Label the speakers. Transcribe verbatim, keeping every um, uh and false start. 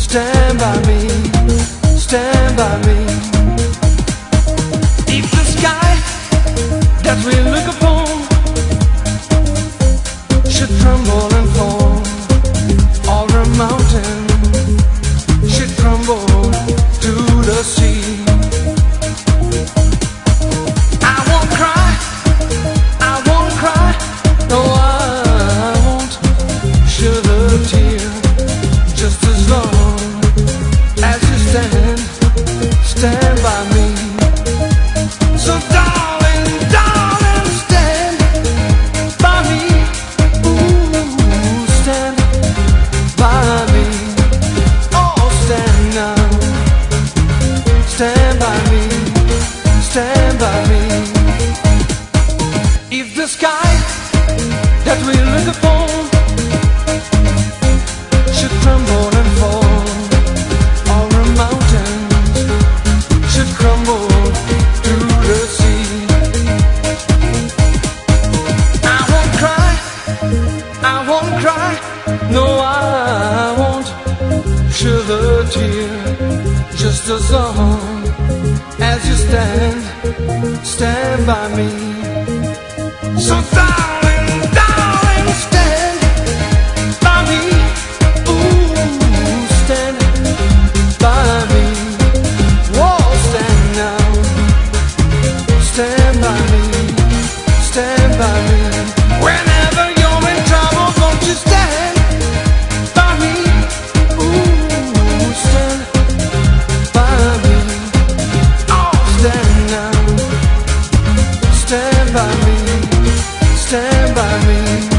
Speaker 1: stand by me, stand by me. If the sky that we look upon should crumble and fall, or a mountain should crumble to the sea, I won't cry, I won't cry, no, I won't shed a tear, just as long as you stand, stand by me. So darling, darling, stand by me. Ooh, stand by me. Oh, stand now. Stand by me, stand by me. If the sky that we look upon should crumble and fall, or a mountain should crumble through the sea, I won't cry, I won't cry, no, I won't shed a tear, just as long as you stand, stand by me. So darling, darling, stand by me. Ooh, stand by me. Whoa, stand now. Stand by me, stand by me. Whenever you're in trouble, won't you stand by me? Ooh, stand by me. Oh, stand now. Stand by me, stand by me.